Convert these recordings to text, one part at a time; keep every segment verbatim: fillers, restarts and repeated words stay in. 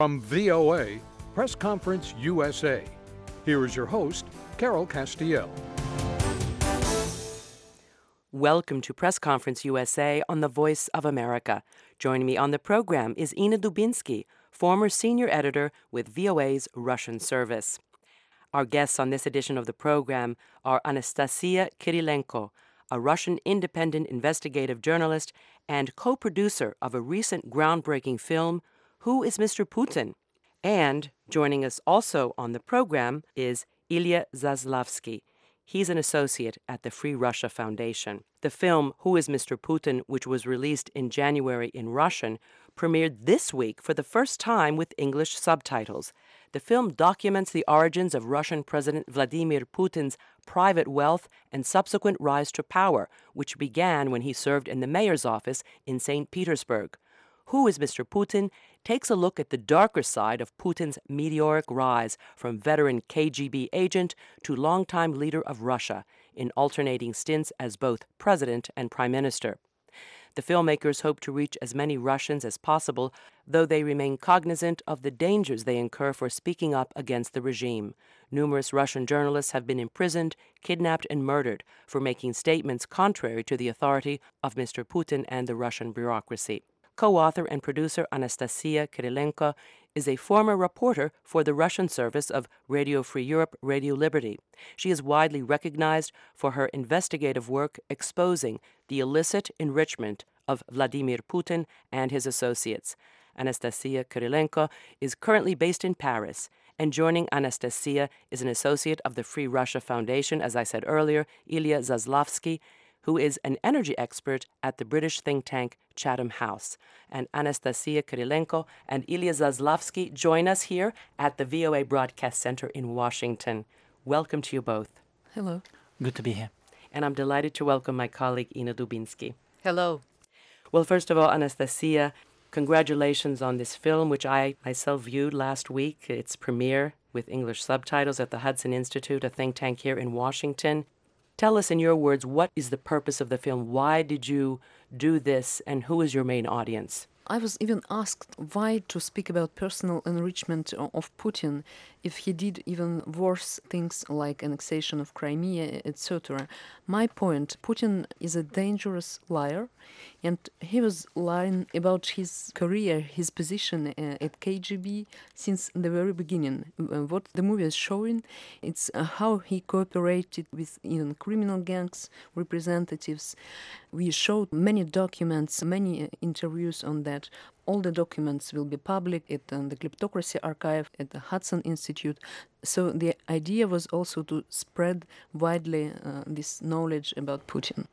From V O A, Press Conference U S A, here is your host, Carol Castiel. Welcome to Press Conference U S A on the Voice of America. Joining me on the program is Ina Dubinsky, former senior editor with V O A's Russian service. Our guests on this edition of the program are Anastasia Kirilenko, a Russian independent investigative journalist and co-producer of a recent groundbreaking film, Who is Mister Putin? And joining us also on the program is Ilya Zaslavsky. He's an associate at the Free Russia Foundation. The film, Who is Mister Putin?, which was released in January in Russian, premiered this week for the first time with English subtitles. The film documents the origins of Russian President Vladimir Putin's private wealth and subsequent rise to power, which began when he served in the mayor's office in Saint Petersburg. Who is Mister Putin? Takes a look at the darker side of Putin's meteoric rise from veteran K G B agent to longtime leader of Russia, in alternating stints as both president and prime minister. The filmmakers hope to reach as many Russians as possible, though they remain cognizant of the dangers they incur for speaking up against the regime. Numerous Russian journalists have been imprisoned, kidnapped, and murdered for making statements contrary to the authority of Mister Putin and the Russian bureaucracy. Co-author and producer Anastasia Kirilenko is a former reporter for the Russian service of Radio Free Europe, Radio Liberty. She is widely recognized for her investigative work exposing the illicit enrichment of Vladimir Putin and his associates. Anastasia Kirilenko is currently based in Paris, and joining Anastasia is an associate of the Free Russia Foundation, as I said earlier, Ilya Zaslavsky, who is an energy expert at the British think tank Chatham House. And Anastasia Kirilenko and Ilya Zaslavsky join us here at the V O A Broadcast Center in Washington. Welcome to you both. Hello. Good to be here. And I'm delighted to welcome my colleague Ina Dubinsky. Hello. Well, first of all, Anastasia, congratulations on this film, which I myself viewed last week. Its premiere with English subtitles at the Hudson Institute, a think tank here in Washington. Tell us in your words, what is the purpose of the film? Why did you do this, and who is your main audience? I was even asked why to speak about personal enrichment of Putin if he did even worse things like annexation of Crimea, et cetera. My point, Putin is a dangerous liar, and he was lying about his career, his position uh, at K G B since the very beginning. Uh, what the movie is showing, it's uh, how he cooperated with even criminal gangs representatives. We showed many documents, many uh, interviews on that. All the documents will be public at uh, the Kleptocracy Archive at the Hudson Institute. So the idea was also to spread widely uh, this knowledge about Putin.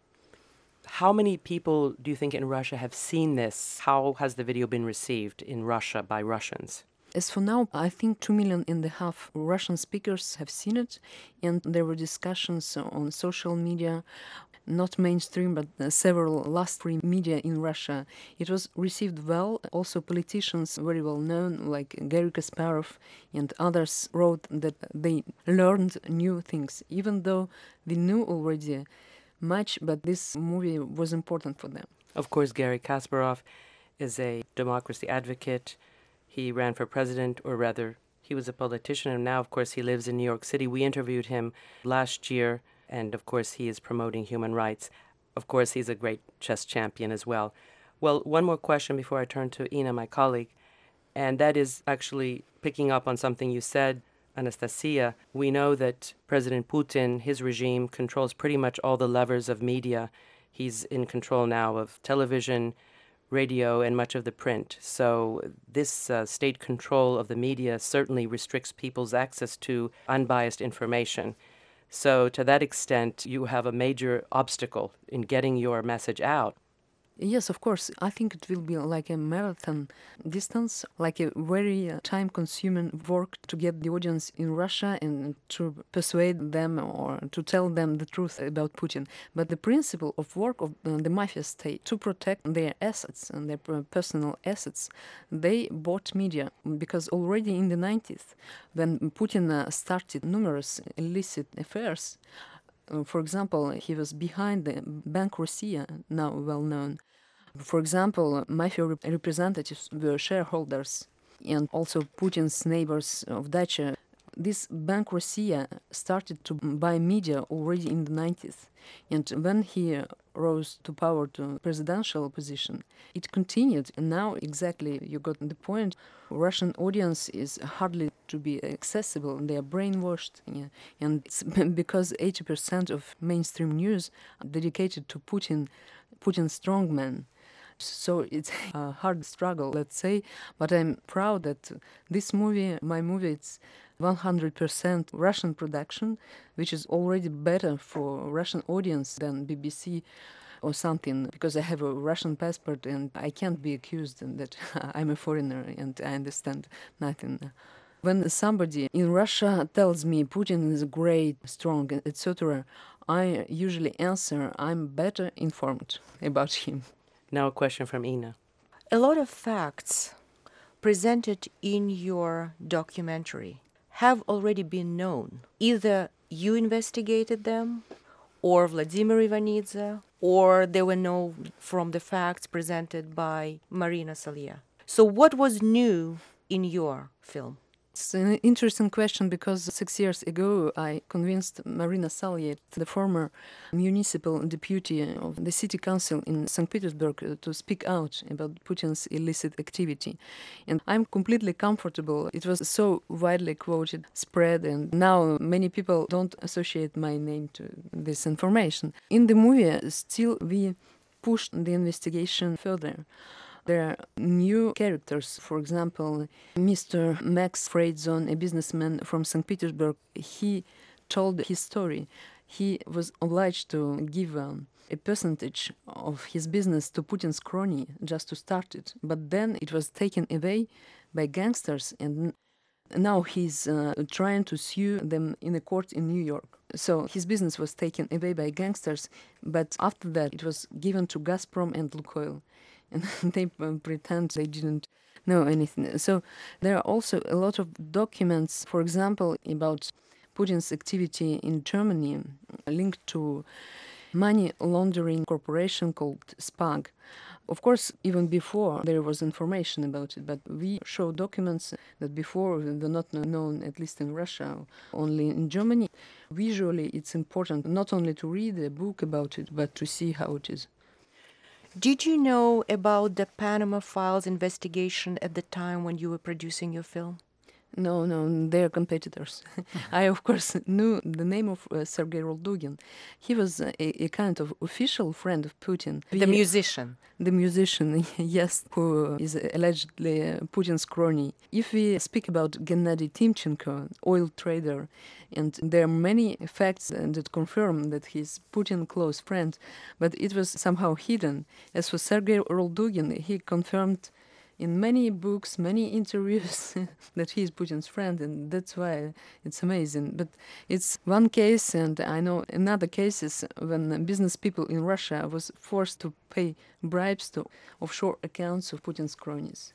How many people do you think in Russia have seen this? How has the video been received in Russia by Russians? As for now, I think two million and a half Russian speakers have seen it, and there were discussions on social media, not mainstream, but uh, several last-free media in Russia. It was received well. Also, politicians very well known, like Garry Kasparov and others, wrote that they learned new things, even though we knew already much, but this movie was important for them. Of course, Garry Kasparov is a democracy advocate. He ran for president, or rather, he was a politician, and now, of course, he lives in New York City. We interviewed him last year, and, of course, he is promoting human rights. Of course, he's a great chess champion as well. Well, one more question before I turn to Ina, my colleague, and that is actually picking up on something you said, Anastasia. We know that President Putin, his regime, controls pretty much all the levers of media. He's in control now of television, radio, and much of the print. So this uh, state control of the media certainly restricts people's access to unbiased information. So to that extent, you have a major obstacle in getting your message out. Yes, of course. I think it will be like a marathon distance, like a very uh, time-consuming work to get the audience in Russia and to persuade them or to tell them the truth about Putin. But the principle of work of uh, the mafia state to protect their assets and their personal assets, they bought media because already in the nineties, when Putin uh, started numerous illicit affairs, uh, for example, he was behind the Bank Russia, now well known. For example, mafia rep- representatives were shareholders and also Putin's neighbors of Dacha. This Bank Russia started to buy media already in the nineties. And when he rose to power to presidential position, it continued. And now exactly you got the point. Russian audience is hardly to be accessible. They are brainwashed. Yeah. And it's because eighty percent of mainstream news are dedicated to Putin, Putin strongman. So it's a hard struggle, let's say. But I'm proud that this movie, my movie, it's one hundred percent Russian production, which is already better for Russian audience than B B C or something, because I have a Russian passport and I can't be accused that I'm a foreigner and I understand nothing. When somebody in Russia tells me Putin is great, strong, et cetera, I usually answer, I'm better informed about him. Now a question from Ina. A lot of facts presented in your documentary have already been known. Either you investigated them, or Vladimir Ivanidze, or they were known from the facts presented by Marina Salya. So what was new in your film? It's an interesting question because six years ago I convinced Marina Salya, the former municipal deputy of the city council in Saint Petersburg, to speak out about Putin's illicit activity. And I'm completely comfortable. It was so widely quoted, spread, and now many people don't associate my name to this information. In the movie, still we pushed the investigation further. There are new characters. For example, Mister Max Freydzon, a businessman from Saint Petersburg, he told his story. He was obliged to give um, a percentage of his business to Putin's crony just to start it. But then it was taken away by gangsters, and now he's uh, trying to sue them in a court in New York. So his business was taken away by gangsters, but after that it was given to Gazprom and Lukoil. And they pretend they didn't know anything. So there are also a lot of documents, for example, about Putin's activity in Germany linked to money laundering corporation called SPAG. Of course, even before there was information about it, but we show documents that before were not known, at least in Russia, only in Germany. Visually, it's important not only to read a book about it, but to see how it is. Did you know about the Panama Files investigation at the time when you were producing your film? No, no, they're competitors. I, of course, knew the name of uh, Sergei Roldugin. He was a, a kind of official friend of Putin. The we, musician. The musician, yes, who is allegedly uh, Putin's crony. If we speak about Gennady Timchenko, oil trader, and there are many facts that confirm that he's Putin's close friend, but it was somehow hidden. As for Sergei Roldugin, he confirmed in many books, many interviews, that he is Putin's friend, and that's why it's amazing. But it's one case, and I know in other cases when business people in Russia was forced to pay bribes to offshore accounts of Putin's cronies.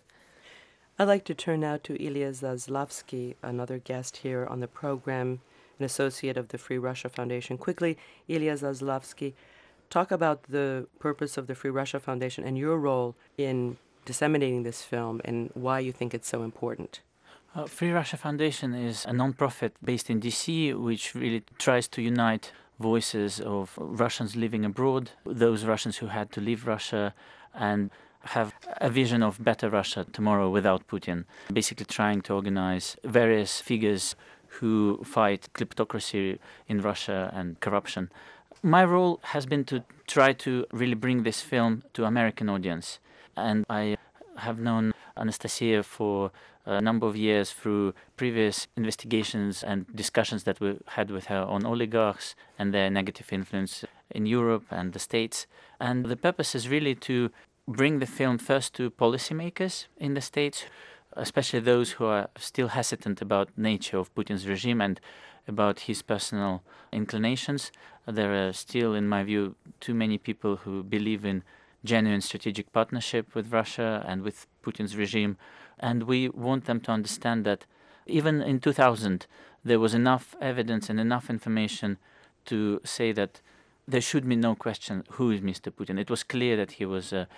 I'd like to turn now to Ilya Zaslavsky, another guest here on the program, an associate of the Free Russia Foundation. Quickly, Ilya Zaslavsky, talk about the purpose of the Free Russia Foundation and your role in disseminating this film and why you think it's so important. Uh, Free Russia Foundation is a non-profit based in D C which really tries to unite voices of Russians living abroad, those Russians who had to leave Russia, and have a vision of better Russia tomorrow without Putin. Basically trying to organize various figures who fight kleptocracy in Russia and corruption. My role has been to try to really bring this film to American audience. And I have known Anastasia for a number of years through previous investigations and discussions that we had with her on oligarchs and their negative influence in Europe and the States. And the purpose is really to bring the film first to policymakers in the States, especially those who are still hesitant about the nature of Putin's regime and about his personal inclinations. There are still, in my view, too many people who believe in genuine strategic partnership with Russia and with Putin's regime. And we want them to understand that even in two thousand, there was enough evidence and enough information to say that there should be no question who is Mister Putin. It was clear that he was a, a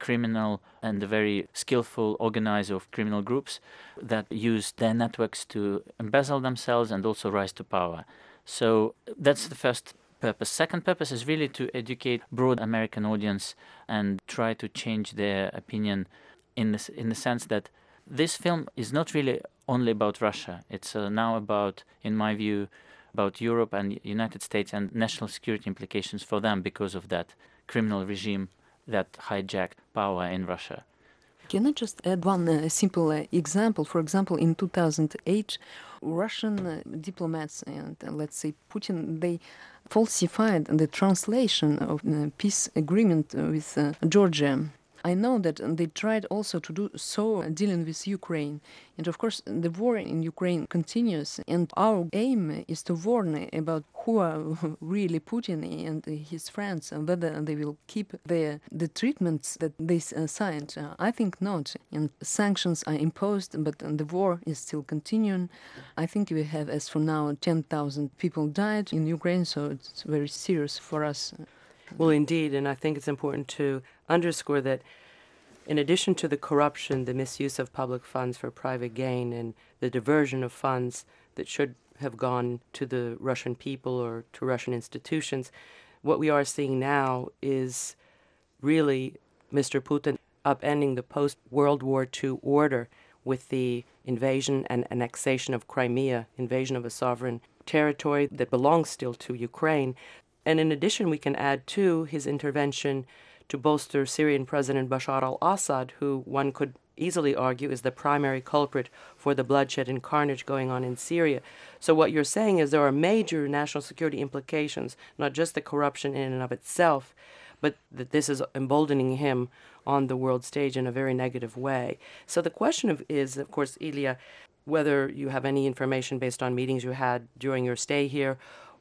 criminal and a very skillful organizer of criminal groups that used their networks to embezzle themselves and also rise to power. So that's the first purpose. Second purpose is really to educate broad American audience and try to change their opinion in the, in the sense that this film is not really only about Russia. It's uh, now about, in my view, about Europe and United States and national security implications for them because of that criminal regime that hijacked power in Russia. Can I just add one uh, simple uh, example? For example, in two thousand eight, Russian uh, diplomats and, uh, let's say, Putin, they falsified the translation of the peace agreement with uh, Georgia. I know that they tried also to do so dealing with Ukraine. And of course, the war in Ukraine continues. And our aim is to warn about who are really Putin and his friends and whether they will keep the, the treatments that they signed. Uh, I think not. And sanctions are imposed, but the war is still continuing. I think we have, as for now, ten thousand people died in Ukraine, so it's very serious for us. Well, indeed, and I think it's important to underscore that in addition to the corruption, the misuse of public funds for private gain, and the diversion of funds that should have gone to the Russian people or to Russian institutions, what we are seeing now is really Mister Putin upending the post-World War Two order with the invasion and annexation of Crimea, invasion of a sovereign territory that belongs still to Ukraine. And in addition, we can add, too, his intervention to bolster Syrian President Bashar al-Assad, who one could easily argue is the primary culprit for the bloodshed and carnage going on in Syria. So what you're saying is there are major national security implications, not just the corruption in and of itself, but that this is emboldening him on the world stage in a very negative way. So the question of is, of course, Ilya, whether you have any information based on meetings you had during your stay here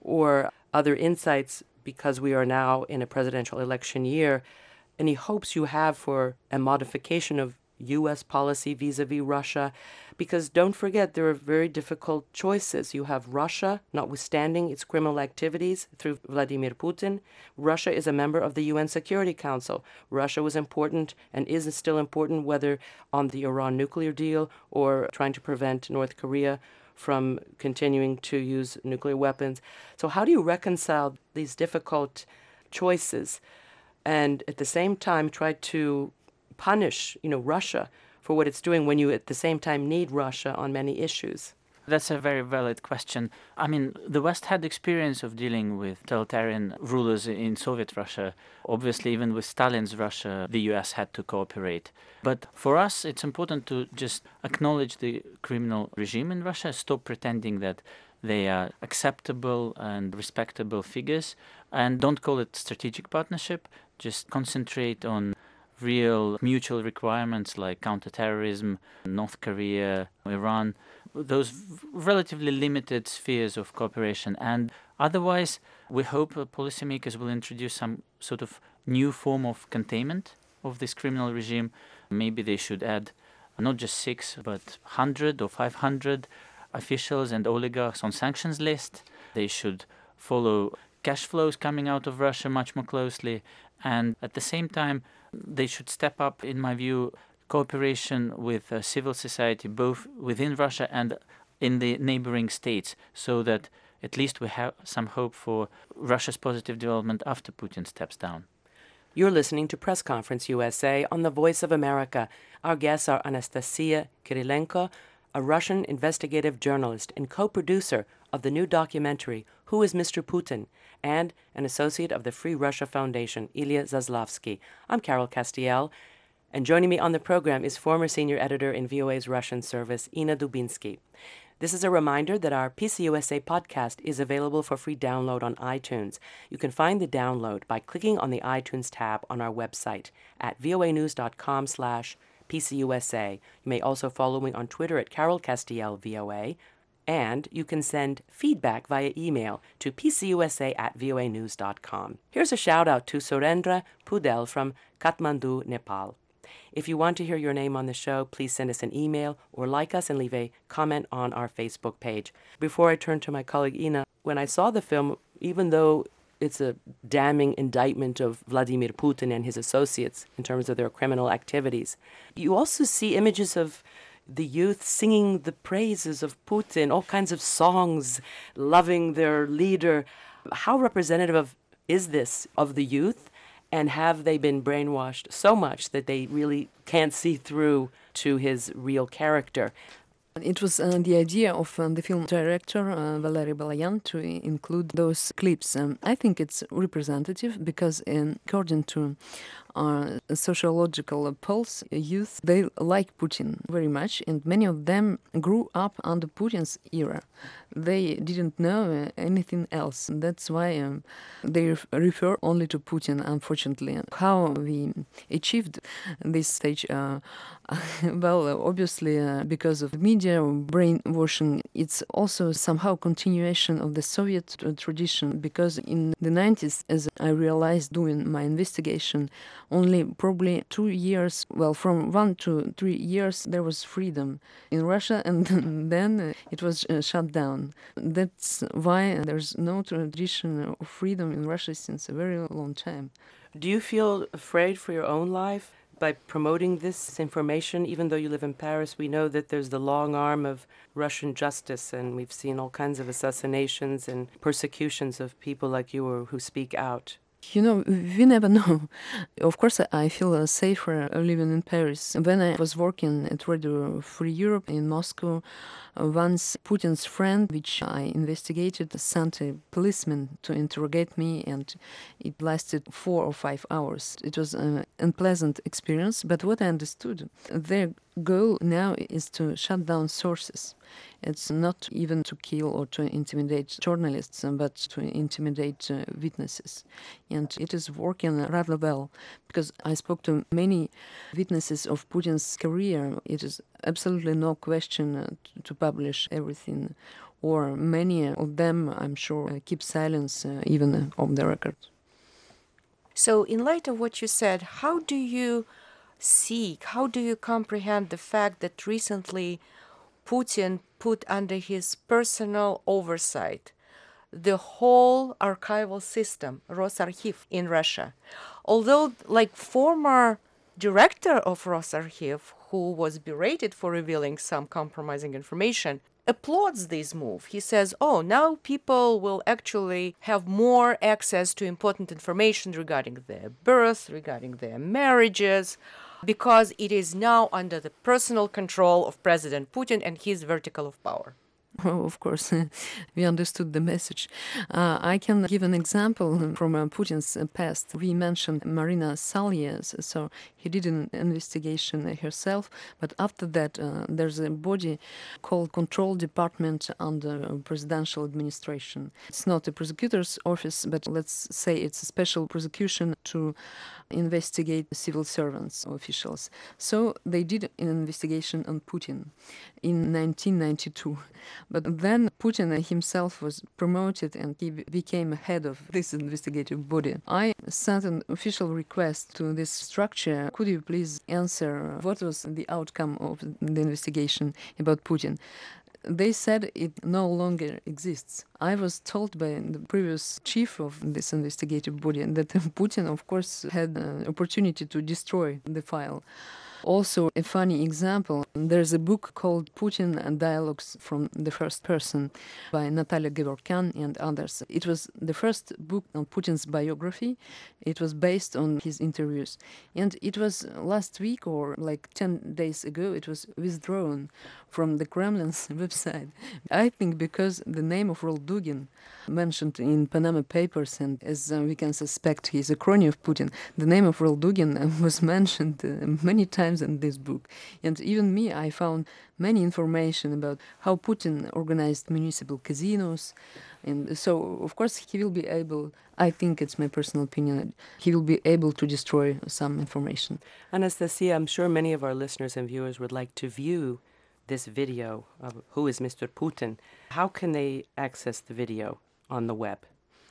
or other insights, because we are now in a presidential election year, any hopes you have for a modification of U S policy vis-a-vis Russia? Because don't forget, there are very difficult choices. You have Russia, notwithstanding its criminal activities through Vladimir Putin. Russia is a member of the U N Security Council. Russia was important and is still important, whether on the Iran nuclear deal or trying to prevent North Korea from continuing to use nuclear weapons. So how do you reconcile these difficult choices and at the same time try to punish, you know, Russia for what it's doing when you at the same time need Russia on many issues? That's a very valid question. I mean, the West had experience of dealing with totalitarian rulers in Soviet Russia. Obviously, even with Stalin's Russia, the U S had to cooperate. But for us, it's important to just acknowledge the criminal regime in Russia, stop pretending that they are acceptable and respectable figures, and don't call it strategic partnership. Just concentrate on real mutual requirements like counterterrorism, North Korea, Iran, those relatively limited spheres of cooperation. And otherwise, we hope uh, policymakers will introduce some sort of new form of containment of this criminal regime. Maybe they should add not just six, but one hundred or five hundred officials and oligarchs on sanctions list. They should follow cash flows coming out of Russia much more closely. And at the same time, they should step up, in my view, cooperation with uh, civil society, both within Russia and in the neighboring states, so that at least we have some hope for Russia's positive development after Putin steps down. You're listening to Press Conference U S A on the Voice of America. Our guests are Anastasia Kirilenko, a Russian investigative journalist and co-producer of the new documentary, Who is Mister Putin?, and an associate of the Free Russia Foundation, Ilya Zaslavsky. I'm Carol Castiel, and joining me on the program is former senior editor in V O A's Russian service, Inna Dubinsky. This is a reminder that our P C U S A podcast is available for free download on iTunes. You can find the download by clicking on the iTunes tab on our website at voanews.com slash PCUSA. You may also follow me on Twitter at Carol Castiel V O A. And you can send feedback via email to pcusa at voanews dot com. Here's a shout out to Surendra Pudel from Kathmandu, Nepal. If you want to hear your name on the show, please send us an email or like us and leave a comment on our Facebook page. Before I turn to my colleague Ina, when I saw the film, even though it's a damning indictment of Vladimir Putin and his associates in terms of their criminal activities. You also see images of the youth singing the praises of Putin, all kinds of songs, loving their leader. How representative of, is this of the youth? And have they been brainwashed so much that they really can't see through to his real character? It was uh, the idea of uh, the film director uh, Valery Balayan to include those clips. Um, I think it's representative because, um, according to uh, sociological polls, youth, they like Putin very much, and many of them grew up under Putin's era. They didn't know uh, anything else. That's why um, they ref- refer only to Putin, unfortunately. How we achieved this stage? Uh, well, obviously, uh, because of media brainwashing, it's also somehow continuation of the Soviet uh, tradition, because in the nineties, as I realized doing my investigation, only probably two years, well, from one to three years, there was freedom in Russia, and then uh, it was uh, shut down. That's why there's no tradition of freedom in Russia since a very long time. Do you feel afraid for your own life by promoting this information? Even though you live in Paris, we know that there's the long arm of Russian justice, and we've seen all kinds of assassinations and persecutions of people like you or who speak out. You know, we never know. Of course, I feel uh, safer living in Paris. When I was working at Radio Free Europe in Moscow, uh, once Putin's friend, which I investigated, sent a policeman to interrogate me, and it lasted four or five hours. It was an unpleasant experience, but what I understood, their goal now is to shut down sources. It's not even to kill or to intimidate journalists, but to intimidate uh, witnesses. And it is working rather well, because I spoke to many witnesses of Putin's career. It is absolutely no question uh, to, to publish everything, or many of them, I'm sure, uh, keep silence uh, even uh, off the record. So in light of what you said, how do you see, how do you comprehend the fact that recently Putin put under his personal oversight the whole archival system, Rosarchiv, in Russia? Although, like, former director of Rosarchiv, who was berated for revealing some compromising information, applauds this move. He says, oh, now people will actually have more access to important information regarding their birth, regarding their marriages, because it is now under the personal control of President Putin and his vertical of power. Oh, of course, we understood the message. Uh, I can give an example from uh, Putin's uh, past. We mentioned Marina Salyas, so he did an investigation herself, but after that uh, there's a body called Control Department under Presidential Administration. It's not a prosecutor's office, but let's say it's a special prosecution to investigate civil servants, officials. So they did an investigation on Putin in nineteen ninety-two. But then Putin himself was promoted and he became head of this investigative body. I sent an official request to this structure. Could you please answer what was the outcome of the investigation about Putin? They said it no longer exists. I was told by the previous chief of this investigative body that Putin, of course, had an opportunity to destroy the file. Also, a funny example, there's a book called Putin and Dialogues from the First Person by Natalia Gevorkyan and others. It was the first book on Putin's biography. It was based on his interviews. And it was last week or like ten days ago, it was withdrawn from the Kremlin's website. I think because the name of Roldugin, mentioned in Panama Papers, and as uh, we can suspect he's a crony of Putin, the name of Roldugin was mentioned uh, many times in this book. And even me, I found many information about how Putin organized municipal casinos. And so, of course, he will be able, I think it's my personal opinion, he will be able to destroy some information. Anastasia, I'm sure many of our listeners and viewers would like to view this video of Who is Mister Putin. How can they access the video on the web?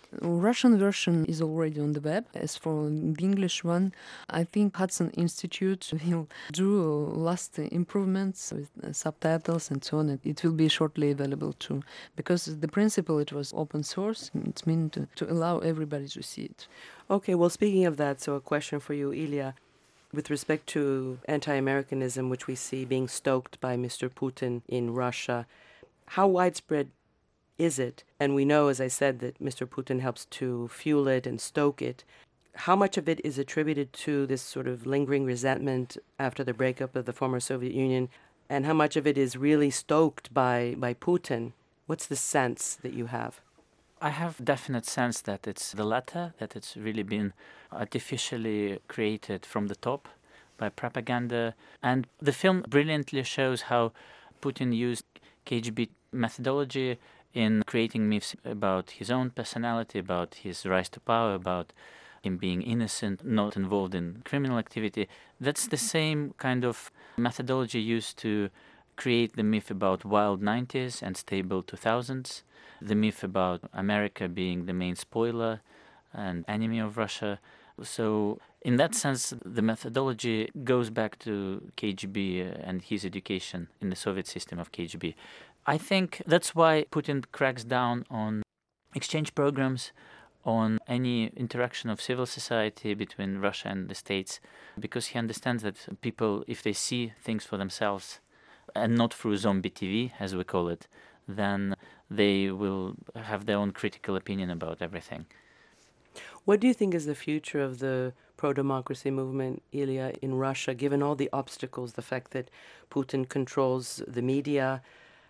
Russian version is already on the web. As for the English one, I think Hudson Institute will do last improvements with subtitles and so on. It will be shortly available too, because the principle, it was open source. It's meant to, to allow everybody to see it. Okay, well, speaking of that, so a question for you, Ilya. With respect to anti-Americanism, which we see being stoked by Mister Putin in Russia, how widespread is it? And we know, as I said, that Mister Putin helps to fuel it and stoke it. How much of it is attributed to this sort of lingering resentment after the breakup of the former Soviet Union, and how much of it is really stoked by, by Putin? What's the sense that you have? I have definite sense that it's the latter, that it's really been artificially created from the top by propaganda. And the film brilliantly shows how Putin used K G B methodology in creating myths about his own personality, about his rise to power, about him being innocent, not involved in criminal activity. That's the same kind of methodology used to create the myth about wild nineties and stable two thousands, the myth about America being the main spoiler and enemy of Russia. So in that sense, the methodology goes back to K G B and his education in the Soviet system of K G B. I think that's why Putin cracks down on exchange programs, on any interaction of civil society between Russia and the States, because he understands that people, if they see things for themselves, and not through zombie T V, as we call it, then they will have their own critical opinion about everything. What do you think is the future of the pro-democracy movement, Ilya, in Russia, given all the obstacles, the fact that Putin controls the media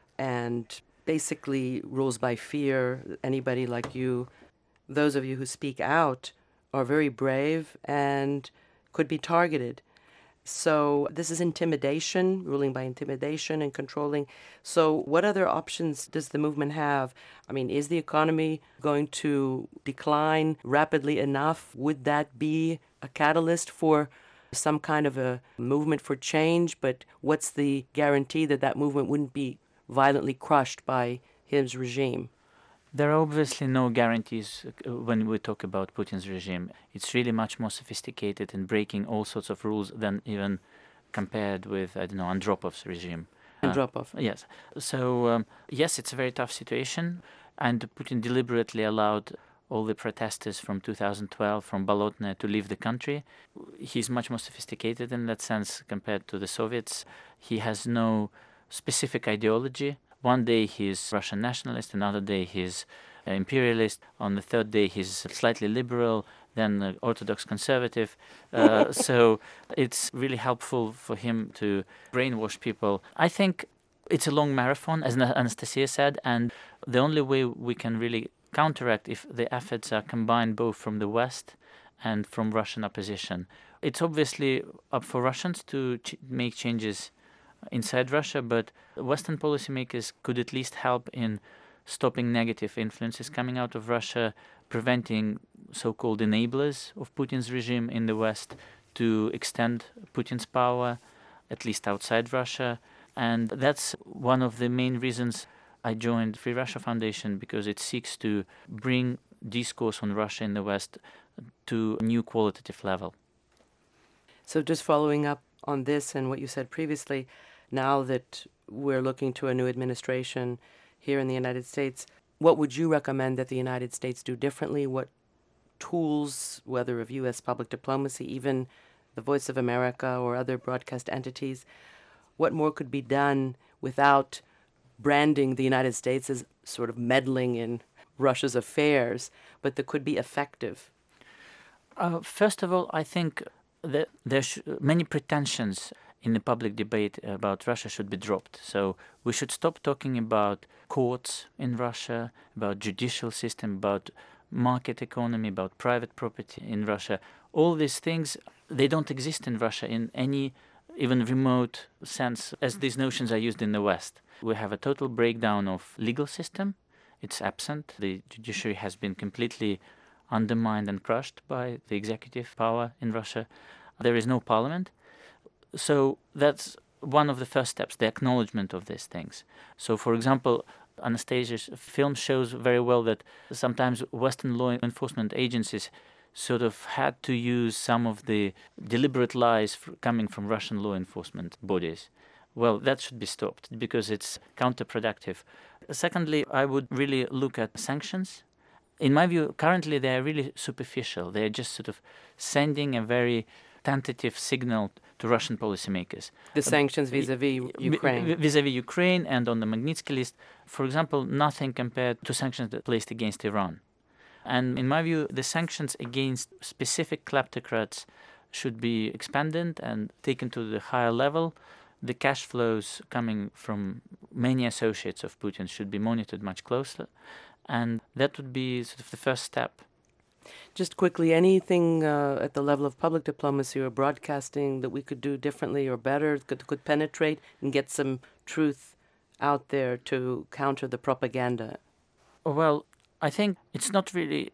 and basically rules by fear? Anybody like you, those of you who speak out, are very brave and could be targeted. So this is intimidation, ruling by intimidation and controlling. So what other options does the movement have? I mean, is the economy going to decline rapidly enough? Would that be a catalyst for some kind of a movement for change? But what's the guarantee that that movement wouldn't be violently crushed by his regime? There are obviously no guarantees when we talk about Putin's regime. It's really much more sophisticated in breaking all sorts of rules than even compared with, I don't know, Andropov's regime. Andropov. Uh, yes. So, um, yes, it's a very tough situation. And Putin deliberately allowed all the protesters from two thousand twelve from Bolotnaya to leave the country. He's much more sophisticated in that sense compared to the Soviets. He has no specific ideology. One day he's Russian nationalist, another day he's uh, imperialist, on the third day he's slightly liberal, then uh, Orthodox conservative. Uh, so it's really helpful for him to brainwash people. I think it's a long marathon, as Anastasia said, and the only way we can really counteract if the efforts are combined both from the West and from Russian opposition. It's obviously up for Russians to ch- make changes inside Russia, but Western policymakers could at least help in stopping negative influences coming out of Russia, preventing so-called enablers of Putin's regime in the West to extend Putin's power, at least outside Russia. And that's one of the main reasons I joined Free Russia Foundation, because it seeks to bring discourse on Russia in the West to a new qualitative level. So just following up on this and what you said previously, now that we're looking to a new administration here in the United States, what would you recommend that the United States do differently? What tools, whether of U S public diplomacy, even the Voice of America or other broadcast entities, what more could be done without branding the United States as sort of meddling in Russia's affairs, but that could be effective? Uh, first of all, I think that there sh- many pretensions in the public debate about Russia should be dropped. So we should stop talking about courts in Russia, about judicial system, about market economy, about private property in Russia. All these things, they don't exist in Russia in any even remote sense as these notions are used in the West. We have a total breakdown of legal system. It's absent. The judiciary has been completely undermined and crushed by the executive power in Russia. There is no parliament. So that's one of the first steps, the acknowledgement of these things. So, for example, Anastasia's film shows very well that sometimes Western law enforcement agencies sort of had to use some of the deliberate lies f- coming from Russian law enforcement bodies. Well, that should be stopped because it's counterproductive. Secondly, I would really look at sanctions. In my view, currently they are really superficial. They are just sort of sending a very tentative signal to Russian policymakers. The sanctions vis-à-vis Ukraine. V- vis-à-vis Ukraine and on the Magnitsky list, for example, nothing compared to sanctions that placed against Iran. And in my view, the sanctions against specific kleptocrats should be expanded and taken to the higher level. The cash flows coming from many associates of Putin should be monitored much closer. And that would be sort of the first step. Just quickly, anything uh, at the level of public diplomacy or broadcasting that we could do differently or better, could, could penetrate and get some truth out there to counter the propaganda? Well, I think it's not really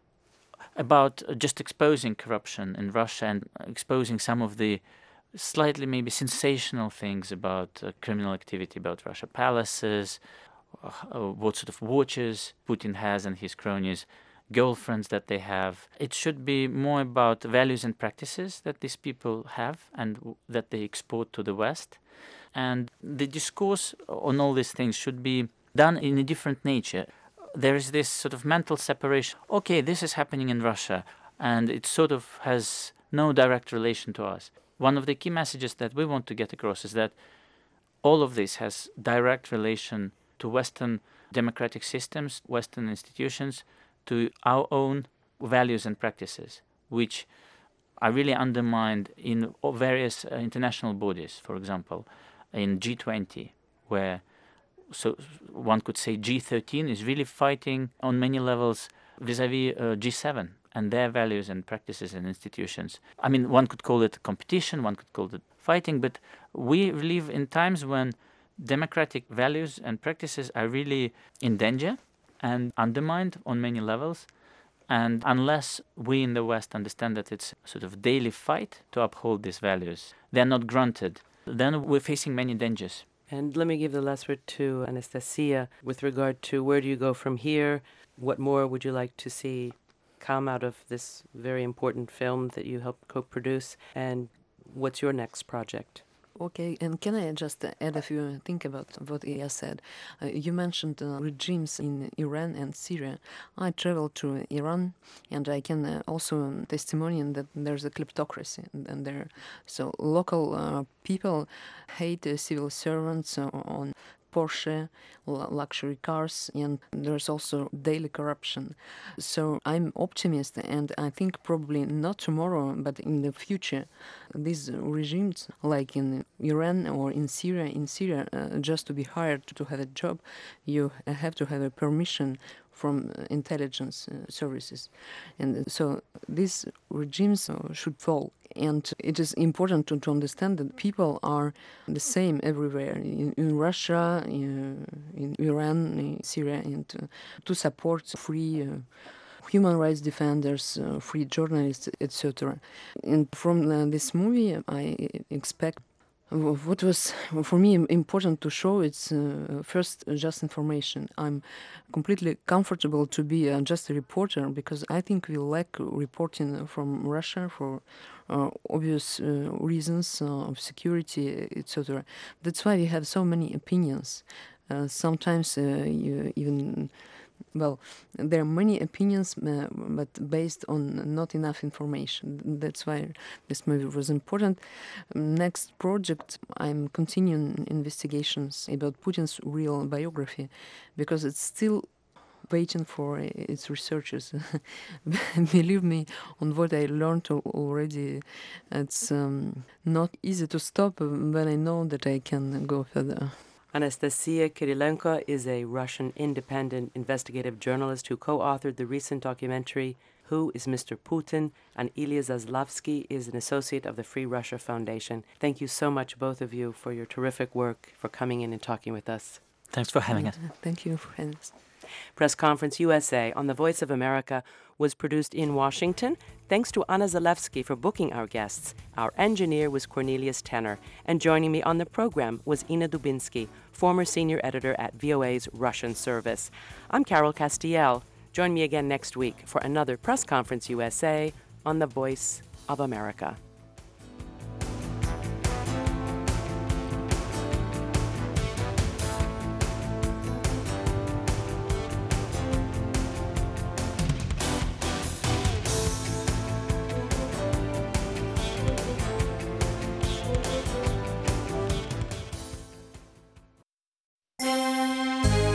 about just exposing corruption in Russia and exposing some of the slightly maybe sensational things about uh, criminal activity about Russia, palaces, uh, what sort of watches Putin has and his cronies, girlfriends that they have. It should be more about values and practices that these people have and w- that they export to the West. And the discourse on all these things should be done in a different nature. There is this sort of mental separation. Okay, this is happening in Russia, and it sort of has no direct relation to us. One of the key messages that we want to get across is that all of this has direct relation to Western democratic systems, Western institutions, to our own values and practices, which are really undermined in various uh, international bodies, for example, in G twenty, where so one could say G thirteen is really fighting on many levels vis-à-vis uh, G seven and their values and practices and institutions. I mean, one could call it competition, one could call it fighting, but we live in times when democratic values and practices are really in danger and undermined on many levels. And unless we in the West understand that it's a sort of daily fight to uphold these values, they're not granted, then we're facing many dangers. And let me give the last word to Anastasia with regard to where do you go from here? What more would you like to see come out of this very important film that you helped co-produce? And what's your next project? Okay, and can I just add a few things about what Ilya said? Uh, you mentioned uh, regimes in Iran and Syria. I traveled to Iran, and I can uh, also um, testimonial that there's a kleptocracy and there. So local uh, people hate uh, civil servants uh, on Porsche, l- luxury cars, and there's also daily corruption. So I'm optimist, and I think probably not tomorrow, but in the future, these regimes, like in Iran or in Syria, in Syria, uh, just to be hired to have a job, you have to have a permission from uh, intelligence uh, services. And so these regimes uh, should fall. And it is important to, to understand that people are the same everywhere, in, in Russia, in, in Iran, in Syria, and uh, to support free uh, human rights defenders, uh, free journalists, et cetera. And from uh, this movie, I expect what was for me important to show it's uh, first just information. I'm completely comfortable to be uh, just a reporter because I think we lack reporting from Russia for uh, obvious uh, reasons uh, of security, et cetera. That's why we have so many opinions. Uh, sometimes uh, you even Well, there are many opinions, uh, but based on not enough information. That's why this movie was important. Next project, I'm continuing investigations about Putin's real biography, because it's still waiting for its researchers. Believe me, on what I learned already, it's um, not easy to stop when I know that I can go further. Anastasia Kirilenko is a Russian independent investigative journalist who co-authored the recent documentary, Who is Mister Putin? And Ilya Zaslavsky is an associate of the Free Russia Foundation. Thank you so much, both of you, for your terrific work, for coming in and talking with us. Thanks for having us. Thank you for having us. Press Conference U S A on the Voice of America was produced in Washington. Thanks to Anna Zalewski for booking our guests. Our engineer was Cornelius Tenner. And joining me on the program was Ina Dubinsky, former senior editor at V O A's Russian service. I'm Carol Castiel. Join me again next week for another Press Conference U S A on the Voice of America.